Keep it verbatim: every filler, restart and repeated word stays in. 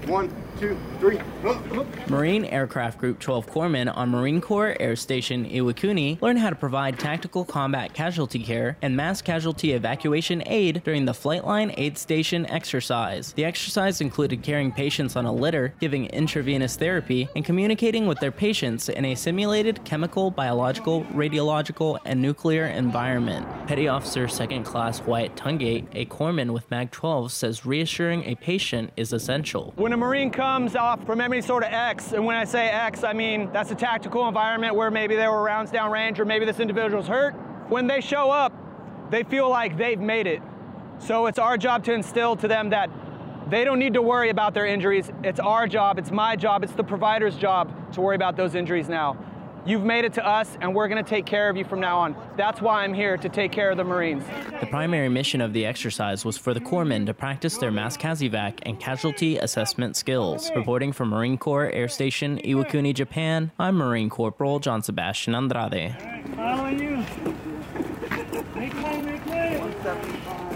One, two, three. Marine Aircraft Group twelve corpsmen on Marine Corps Air Station Iwakuni learn how to provide tactical combat casualty care and mass casualty evacuation aid during the Flightline Aid Station exercise. The exercise included carrying patients on a litter, giving intravenous therapy, and communicating with their patients in a simulated chemical, biological, radiological, and nuclear environment. Petty Officer Second Class Wyatt Tungate, a corpsman with MAG twelve, says reassuring a patient is essential. When a Marine comes off from any sort of X, and when I say X, I mean that's a tactical environment where maybe there were rounds downrange or maybe this individual's hurt. When they show up, they feel like they've made it. So it's our job to instill to them that they don't need to worry about their injuries. It's our job, it's my job, it's the provider's job to worry about those injuries now. You've made it to us, and we're going to take care of you from now on. That's why I'm here, to take care of the Marines. The primary mission of the exercise was for the corpsmen to practice their mass CASEVAC and casualty assessment skills. Reporting from Marine Corps Air Station Iwakuni, Japan, I'm Marine Corporal John Sebastian Andrade. Following you. Make way, make way.